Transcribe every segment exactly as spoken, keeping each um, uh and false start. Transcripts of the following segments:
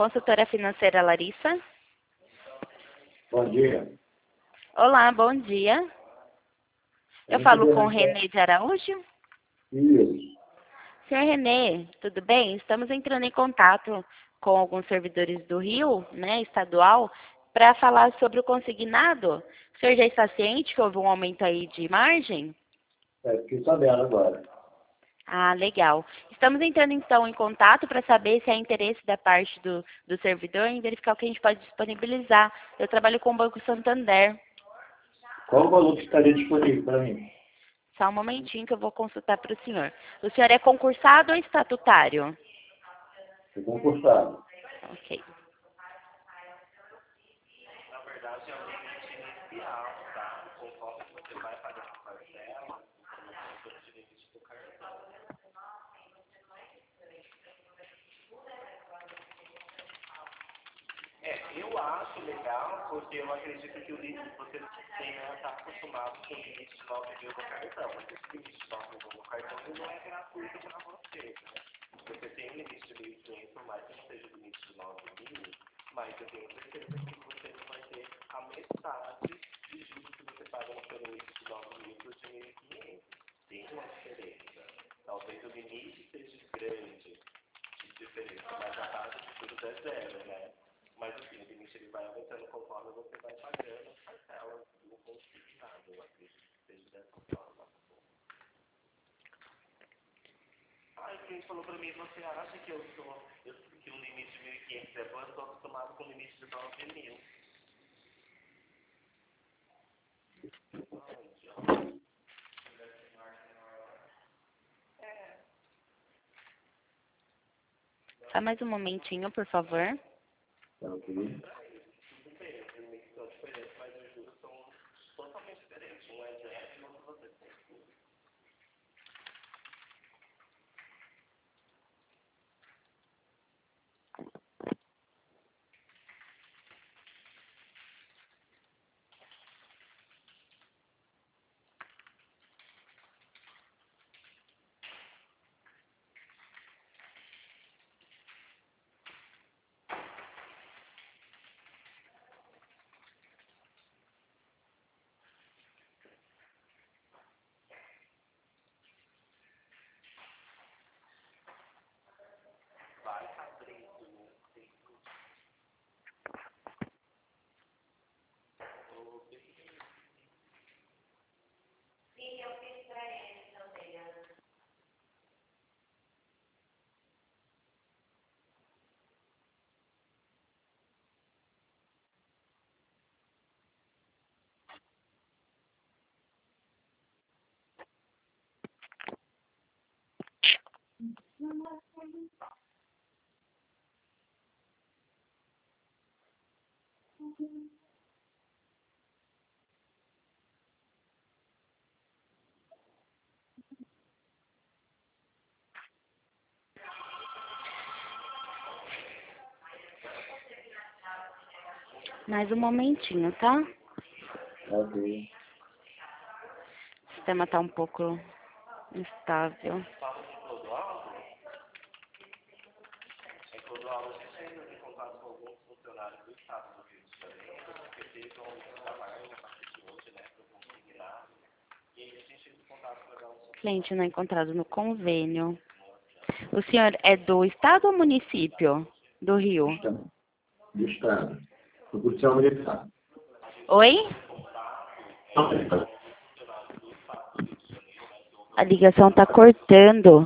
Consultora financeira Larissa. Bom dia. Olá, bom dia. Eu Muito falo bem, com o então. Renê de Araújo. Isso. Senhor Renê, tudo bem? Estamos entrando em contato com alguns servidores do Rio, né, estadual, para falar sobre o consignado. O senhor já está ciente que houve um aumento aí de margem? É, fiquei sabendo agora. Ah, legal. Estamos entrando então em contato para saber se há interesse da parte do, do servidor em verificar o que a gente pode disponibilizar. Eu trabalho com o Banco Santander. Qual o valor que estaria disponível para mim? Só um momentinho que eu vou consultar para o senhor. O senhor é concursado ou estatutário? Estou concursado. Ok. Na verdade, é um limite inicial, tá? Conforme você vai pagar a parcela, o limite do cartão. É, eu acho legal, porque eu acredito que o limite você tenha estar acostumado com o limite de nove mil no cartão, mas esse limite de nove mil no cartão ele não é gratuito para você, né? Você tem um limite de mil e quinhentos, por mais que não seja o limite de nove mil, mas eu tenho certeza que você não vai ter a metade de juros que você paga no seu limite de nove mil por de mil e quinhentos. Tem uma diferença. Talvez o limite seja grande de diferença, mas a taxa de juros é zero, né? Mas assim, o limite ele vai aumentando conforme você vai pagando as parcelas do consignado. Eu acredito que seja dessa forma. Ah, e quem falou pra mim, você acha que eu sou, eu, que o limite de mil e quinhentos é bom? Eu estou acostumado com o limite de nove mil. Só mais um momentinho, por favor. Tá ok. Tudo bem, os limites são diferentes, mas os juros são totalmente diferentes. Um é zero e o outro você tem tudo. Vai abrindo, né? Mais um momentinho, tá? Tá ok. O sistema está um pouco instável. Fala de Clodoaldo. Em Clodoaldo, a gente ainda tem contato com alguns funcionários do Estado do Rio de Janeiro, porque teve um aumento da margem a partir de hoje, né, para o consignado. E aí a gente entra em contato para dar um suporte. Cliente não encontrado no convênio. O senhor é do estado ou município do Rio? Estado. Do Estado. Do policial militar. Oi? A ligação está cortando.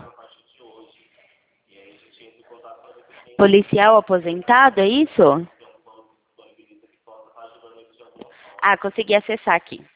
Policial aposentado, é isso? Ah, consegui acessar aqui.